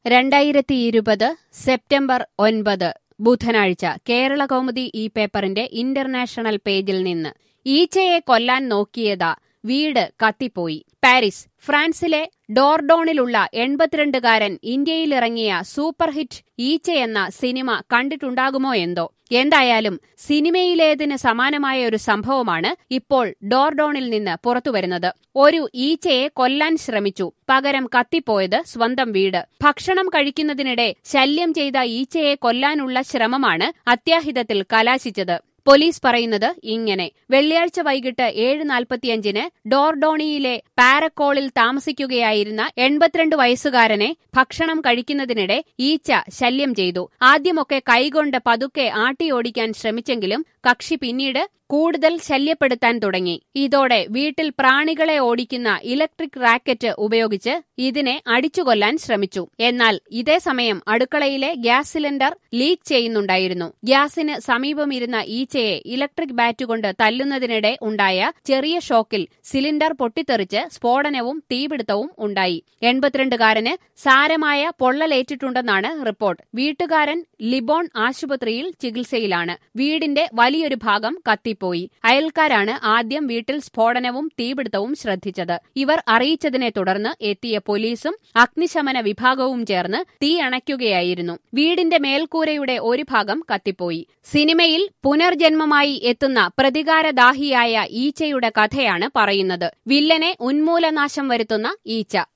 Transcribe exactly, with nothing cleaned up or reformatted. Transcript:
രണ്ടായിരത്തി ഇരുപത് സെപ്റ്റംബർ ഒൻപത് ബുധനാഴ്ച കേരളകൗമുദി ഈ പേപ്പറിന്റെ ഇന്റർനാഷണൽ പേജിൽ നിന്ന് ഈച്ചയെ കൊല്ലാൻ നോക്കിയതാ വീട് കത്തിപ്പോയി. പാരീസ്. ഫ്രാൻസിലെ ഡോർഡോണിലുള്ള എൺപത്തിരണ്ടുകാരൻ ഇന്ത്യയിലിറങ്ങിയ സൂപ്പർഹിറ്റ് ഈച്ചയെന്ന സിനിമ കണ്ടിട്ടുണ്ടാകുമോ എന്തോ. എന്തായാലും സിനിമയിലേതിന് സമാനമായ ഒരു സംഭവമാണ് ഇപ്പോൾ ഡോർഡോണിൽ നിന്ന് പുറത്തുവരുന്നത്. ഒരു ഈച്ചയെ കൊല്ലാൻ ശ്രമിച്ചു, പകരം കത്തിപ്പോയത് സ്വന്തം വീട്. ഭക്ഷണം കഴിക്കുന്നതിനിടെ ശല്യം ചെയ്ത ഈച്ചയെ കൊല്ലാനുള്ള ശ്രമമാണ് അത്യാഹിതത്തിൽ കലാശിച്ചത്. പോലീസ് പറയുന്നത് ഇങ്ങനെ: വെള്ളിയാഴ്ച വൈകിട്ട് ഏഴ് നാൽപ്പത്തിയഞ്ചിന് ഡോർഡോണിയിലെ പാരക്കോളിൽ താമസിക്കുകയായിരുന്ന എൺപത്തിരണ്ട് വയസ്സുകാരനെ ഭക്ഷണം കഴിക്കുന്നതിനിടെ ഈച്ച ശല്യം ചെയ്തു. ആദ്യമൊക്കെ കൈകൊണ്ട് പതുക്കെ ആട്ടിയോടിക്കാൻ ശ്രമിച്ചെങ്കിലും കക്ഷി പിന്നീട് കൂടുതൽ ശല്യപ്പെടുത്താൻ തുടങ്ങി. ഇതോടെ വീട്ടിൽ പ്രാണികളെ ഓടിക്കുന്ന ഇലക്ട്രിക് റാക്കറ്റ് ഉപയോഗിച്ച് ഇതിനെ അടിച്ചുകൊല്ലാൻ ശ്രമിച്ചു. എന്നാൽ ഇതേ സമയം അടുക്കളയിലെ ഗ്യാസ് സിലിണ്ടർ ലീക്ക് ചെയ്യുന്നുണ്ടായിരുന്നു. ഗ്യാസിന് സമീപമിരുന്ന ഈച്ചയെ ഇലക്ട്രിക് ബാറ്റുകൊണ്ട് തല്ലുന്നതിനിടെ ഉണ്ടായ ചെറിയ ഷോക്കിൽ സിലിണ്ടർ പൊട്ടിത്തെറിച്ച് സ്ഫോടനവും തീപിടുത്തവും ഉണ്ടായി. എൺപത്തിരണ്ടുകാരന് സാരമായ പൊള്ളലേറ്റിട്ടുണ്ടെന്നാണ് റിപ്പോർട്ട്. വീട്ടുകാരൻ ലിബോൺ ആശുപത്രിയിൽ ചികിത്സയിലാണ്. വീടിന്റെ വലിയൊരു ഭാഗം കത്തിപ്പോയി. അയൽക്കാരാണ് ആദ്യം വീട്ടിൽ സ്ഫോടനവും തീപിടുത്തവും ശ്രദ്ധിച്ചത്. ഇവർ അറിയിച്ചതിനെ തുടർന്ന് എത്തിയ പോലീസും അഗ്നിശമന വിഭാഗവും ചേർന്ന് തീ അണയ്ക്കുകയായിരുന്നു. വീടിന്റെ മേൽക്കൂരയുടെ ഒരു ഭാഗം കത്തിപ്പോയി. സിനിമയിൽ പുനർജന്മമായി എത്തുന്ന പ്രതികാരദാഹിയായ ഈച്ചയുടെ കഥയാണ് പറയുന്നത്. വില്ലനെ ഉന്മൂലനാശം വരുത്തുന്ന ഈച്ച.